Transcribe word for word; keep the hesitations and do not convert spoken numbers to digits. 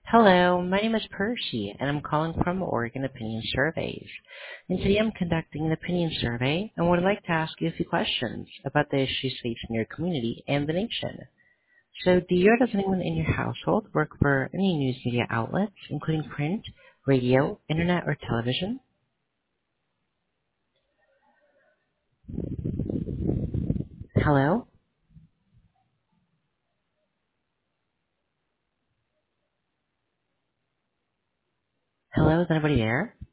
Hello, my name is Percy, and I'm calling from Oregon Opinion Surveys. And today I'm conducting an opinion survey and would like to ask you a few questions about the issues facing your community and the nation. So, do you or does anyone in your household work for any news media outlets, including print, radio, internet, or television? Hello? Hello, is anybody there?